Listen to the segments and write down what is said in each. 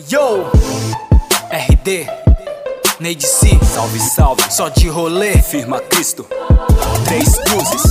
Yo, RD, Neide C, salve, salve, só de rolê, firma Cristo, 3 luzes.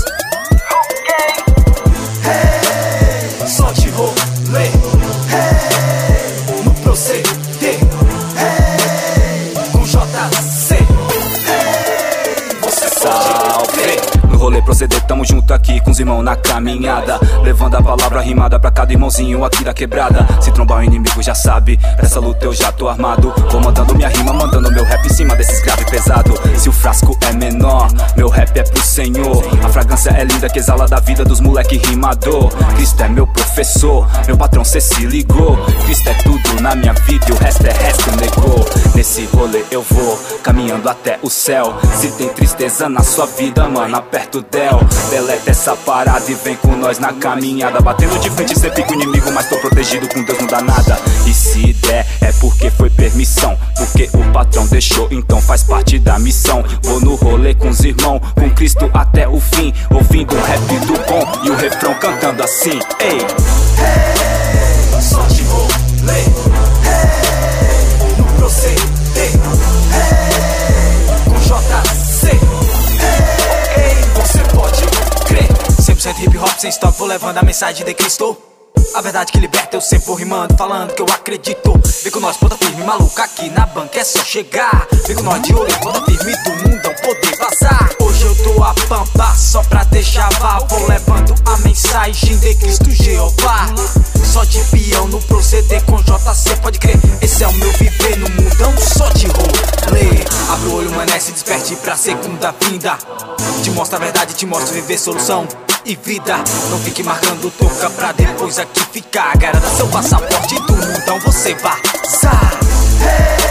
Hey, só de rolê, hey, no proceder, hey, com JC, hey, você pode crer. No rolê proceder, tamo junto aqui com os irmãos na caminhada, levando a palavra rimada pra cada irmãozinho aqui da quebrada. Se trombar o inimigo já sabe, pra essa luta eu já tô armado. Vou mandando minha rima, mandando meu rap em cima desse escravo pesado. Se o frasco é menor, meu rap é pro Senhor. A fragrância é linda que exala da vida dos moleque rimador. Cristo é meu professor, meu patrão cê se ligou. Cristo é tudo na minha vida e o resto é resto, negou. Nesse rolê eu vou, caminhando até o céu. Se tem tristeza na sua vida, mano, aperta o del. Deleta essa parada e vem com nós na caminhada. Batendo de frente cê fica o inimigo, mas tô protegido, com Deus não dá nada. E se der é porque foi permissão, porque o patrão deixou, então faz parte da missão. Vou no rolê com os irmãos, com Cristo até o fim, ouvindo o rap do bom e o refrão cantando assim. Ei, hey, só de rolê, hey, no proceder, hey, com JC, hey, você pode crer. 100% hip hop sem stop, vou levando a mensagem de Cristo. A verdade que liberta, eu sempre vou rimando, falando que eu acredito. Vem com nós, ponta firme, maluco, aqui na banca é só chegar. Vem com nós de olho, ponta firme do mundão poder vazar. Hoje eu tô a pampa, só pra deixar vá. Vou levando a mensagem de Cristo Jeová. Só de peão no proceder com JC, pode crer. Esse é o meu viver no mundão, só de rolê. Abre o olho, mané, se desperte pra segunda vinda. Te mostra a verdade, te mostra viver solução e vida. Não fique marcando toca pra depois aqui ficar. Garanta seu passaporte do mundão, você vazar. Hey!